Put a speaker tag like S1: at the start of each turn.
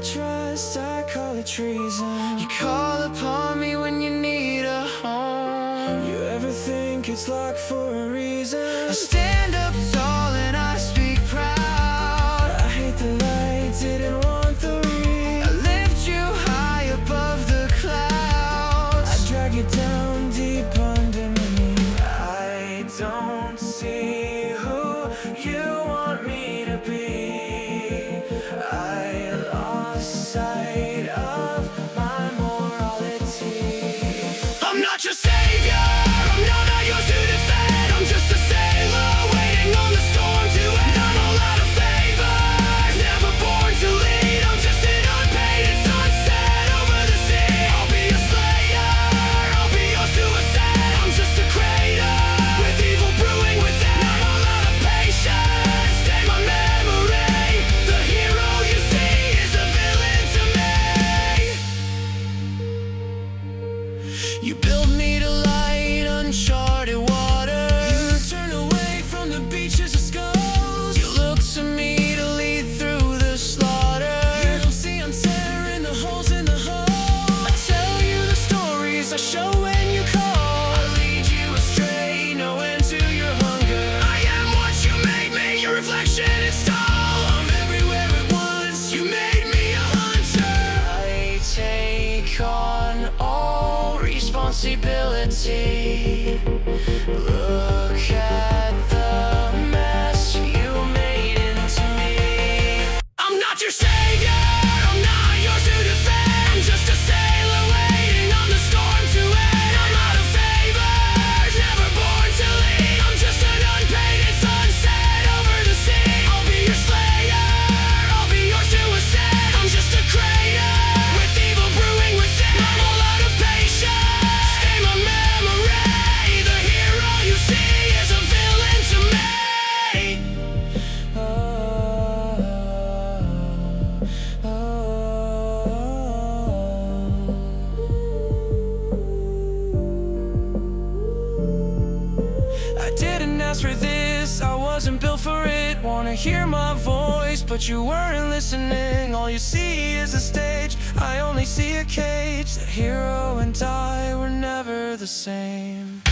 S1: trust, I call it treason. You call upon me when you need a home. You ever think it's locked for a reason? I stand up tall and I speak proud. I hate the light, didn't want the ring. I lift you high above the clouds. I drag you down deep underneath. I don't see who you want me to be. I lost sight of my morality. I'm not your savior, I'm not yours to defend. I'm just a sailor waiting on the storm to end. I'm all out of favors, never born to lead. I'm just an unpainted sunset over the sea. I'll be a slayer, I'll be your suicide. I'm just a crater with evil brewing within. I'm all out of patience, stay my memory. The hero you see is a villain to me. You build me to light uncharted water. You turn away from the beaches of skulls. You look to me to lead through the slaughter. You don't see I'm tearing the holes in the hull. I tell you the stories I show when you call. I lead you astray, no end to your hunger. I am what you made me, your reflection is tall. I'm everywhere at once, you made me a hunter. I take on all responsibility. Look at the mess you made into me. I'm not your savior, I'm not yours to defend. I'm just a sailor waiting on the storm to end. I'm out of favors, never born to lead. I'm just an unpainted sunset over the sea. I'll be your slayer, I'll be your suicide. I'm just a crater with evil brewing within. I'm all out of patience, stay my memory. The hero you see is a villain to me. I didn't ask for this, I wasn't built for it. Wanna hear my voice, but you weren't listening. All you see is a stage, I only see a cage. The hero and I were never the same.